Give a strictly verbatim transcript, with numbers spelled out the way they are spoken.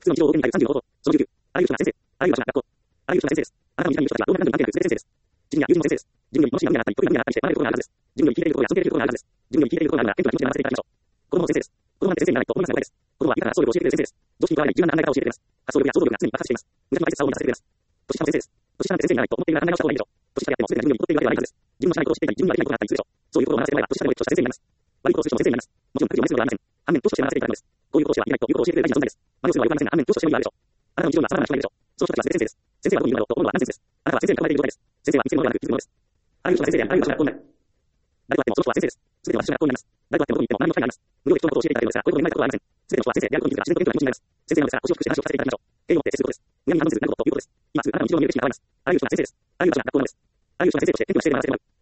普通の日常を送りに入るさんじゅうの方法。そのじゅうきゅう。あらゆる人が先生。あらゆる場所が学校。あらゆる人が先生です。あなたの身近にいる人たちはどうやら何人何点で全て先生です。自分や友人の先生です。自分より楽しい波があったり、得意な波があったりして、学べることがあるはずです。自分より聞いているところや尊敬できるところがあるはずです。自分より聞いているところがあるなら、謙虚な気持ちで学ばせていただきましょう。子供の先生です。子供なんて先生にならないと思いますが誤解です。子供は今から総力を教えてくれる先生です。常識にとらわれない柔軟な考え方を教えてくれます。発想力や想像力が常に爆発しています。無駄の大切さを学ばせてくれます。年下の先生です。年下なんて先生にならないと思っているなら考え直した方がいいでしょう。年下であっても全てが自分より劣っているわけではないはずです。自分の知らないことを知っていたり、自分にはできないことがあったりするでしょう。そういうことを学ばせてもらえば、年下でも一緒した先生になります。悪いことをする人も先生になります。もちろん、悪事を愛するのではありません。反面、投資として学ばせていただくのです。こういうことをしてはいけないということを教えてくれる大事な存在です。真似をするのは良くありませんが、反面、投資としてもいいでしょう。あなたの日常には様々な人がいるでしょう。その人たちは全て先生です。先生はどこにいるのだろうと思うのはナンセンスです。あなたは先生に囲まれている状態です。先生は見つけるものではなく気づくものです。あらゆる人が先生であり、あらゆる場所が学校になる。誰とあってもその人は先生です。すべての場所が学校になります。誰とあってもどこに行っても何の機会があります。無料で人のことを教えていただけるのですが、こういうことにないことはありません。すべての人は先生であることに気づくから自然と謙虚な気持ちになります。先生なのですが、腰を低くして話をさせていただきましょう。敬意を持って接することです。敬意を持って接することです。今すぐあなたの日常に見える景色が変わります。今すぐあなたの日常に見える景色が変わります。あらゆる人が先生です。あらゆる場所が学校なのです。あらゆる人が先生として謙虚な姿勢で学ばせてもらう。